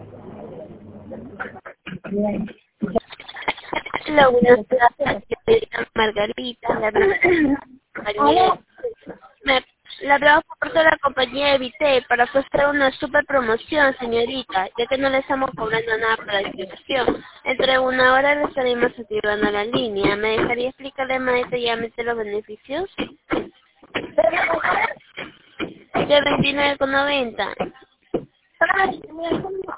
Hola, buenas tardes, señorita Margarita. Le hablamos por parte de la compañía Evite para ofrecer una super promoción, señorita, ya que no le estamos cobrando nada por la inscripción. Entre una hora le estaremos activando la línea. ¿Me dejaría explicarle más detalladamente los beneficios? De 29,90.